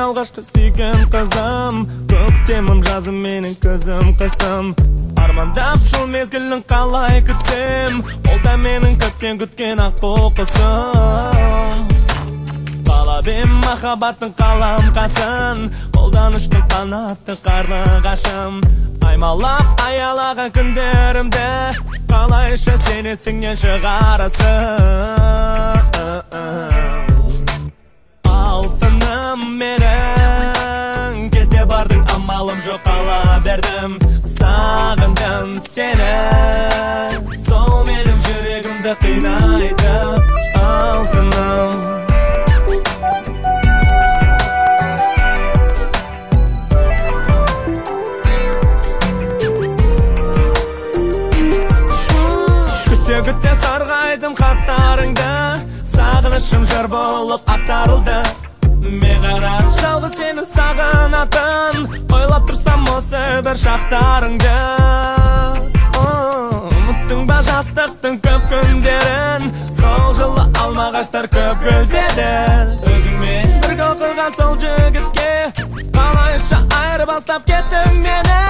алғашқы сүйген қызым, көктемім жазым менің көзім қысым. Армандап жыл мезгілін қалай күтсем, ол да менің көптен күткен ақ құсым. Балабем махаббаттың қалам қасын, қолдан ұшқан қанатты қарлығашым. Аймалап аялаған күндерімді, қалайша сен есіңнен шығарасың. Алтыным менің, кете бардың амалым жоқ, қала бердім. Сағындым сені, сол менің жүрегімді қинайды. Алтыным күте сарғайдым хаттарыңды, сағынышым жыр болып ақтарылды. Мен қарап жалғыз сені сағынатын, ойлап тұрсам осы бір шақтарыңды. Ұмыттың ба жастықтың көп күндерін, сол жылы алмағаштар көп гүлдеді. Өзіңмен бірге оқыған сол жігітке, қалайша айырып бастап кеттің мені.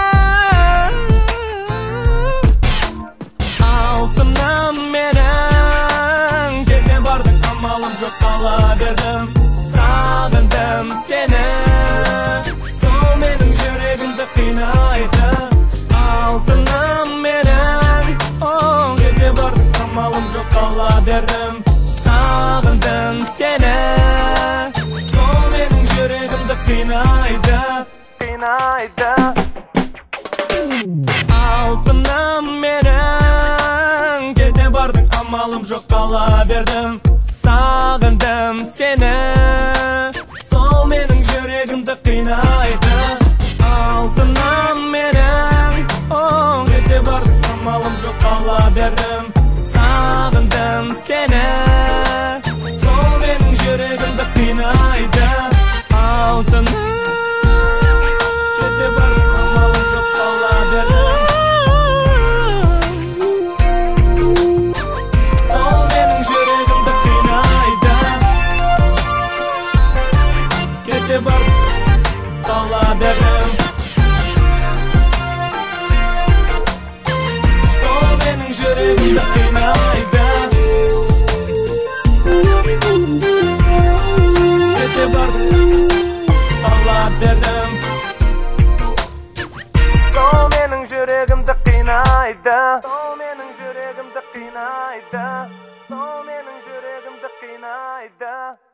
Алтыным менің, кете бардың амалым жоқ, қала бердім. Сағындым сені, сол менің жүрегімді қинайды. Алтыным менің, кете бардың амалым жоқ, қала бердім. Сағындым сені, сол менің жүрегімді қинайды. Алтыным менің, кете бардың амалым жоқ, қала бердім. Сағындым сені, сол менің жүрегімді қинайды. Алтыным менің, кете бардың амалым жоқ, қала бердім. Сағындым сені, сол менің жүрегімді қинайды. Алтыным бар, қала бердім. Сол менің жүрегімді қинайды. Кете бардың, қала бердім. Сол менің жүрегімді қинайды. Сол менің жүрегімді қинайды. Сол менің жүрегімді қинайды.